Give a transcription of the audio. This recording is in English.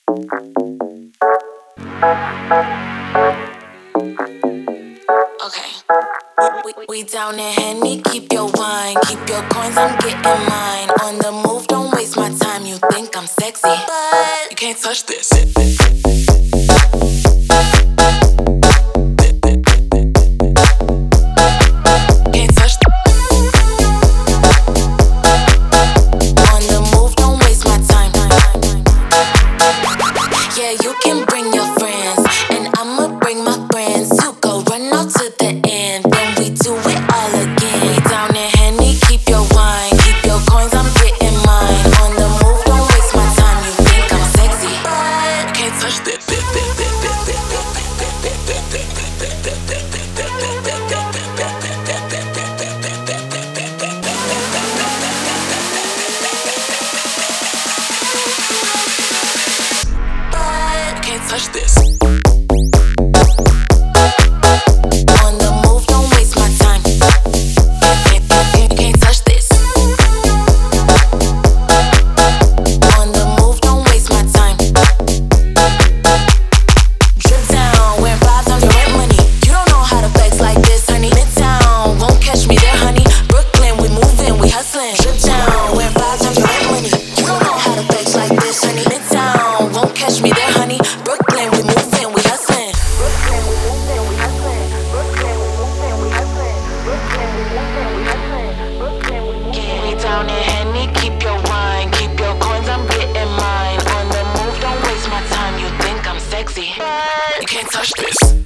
Okay. We down in Henny, keep your wine, keep your coins, I'm getting mine. On the move, don't waste my time. You think I'm sexy, but you can't touch this. Can't touch. On the move, don't waste my time. Yeah, you can bring your friends, and I'ma bring my friends too. Go run out to the end, then we do it all again. Down in Henny, keep your wine, keep your coins, I'm getting mine. On the move, don't waste my time. You think I'm sexy, but you can't touch this. Can't touch this. On the move, don't waste my time. Can't touch this. On the move, don't waste my time. Drip down, wearing vibes on your rent money. You don't know how to flex like this, honey. Midtown, won't catch me there, honey. Brooklyn, we moving, we hustling. Drip down, wearing vibes on your rent money. You don't know how to flex like this, honey. Midtown, won't catch me there, honey. Brooklyn, we moving, we hustling. Brooklyn, we moving, we hustling. Brooklyn, we moving, we hustling. Brooklyn, we moving, we hustling. Brooklyn, we moving. We down in Henny, keep your wine, keep your coins, I'm getting mine. On the move, don't waste my time. You think I'm sexy, but you can't touch this.